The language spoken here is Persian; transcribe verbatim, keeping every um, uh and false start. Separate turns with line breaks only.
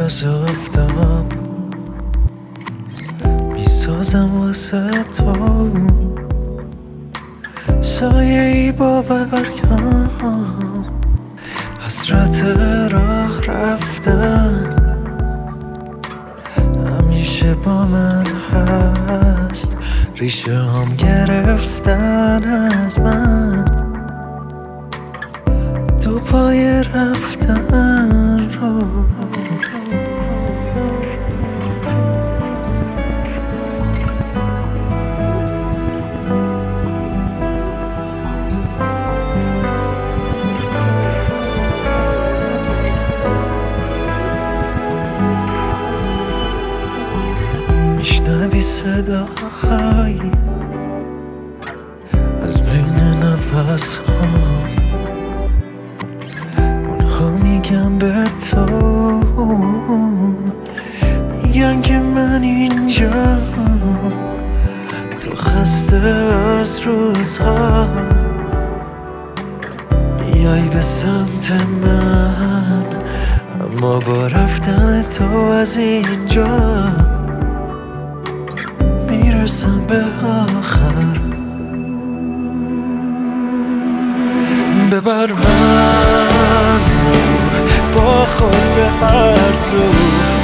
از آفتاب میسازم واسه تو سایه ای با برگم حسرت راه رفتن همیشه با من هست ریشه هم گرفتن از من تو پای رفتن رو میشنوی صداهایی از بین نفس هام اونها میگن به تو میگن که من اینجا تو خسته از روزها میای به سمت من اما با رفتن تو از اینجا میرسم به آخر ببر من با خود به هر سو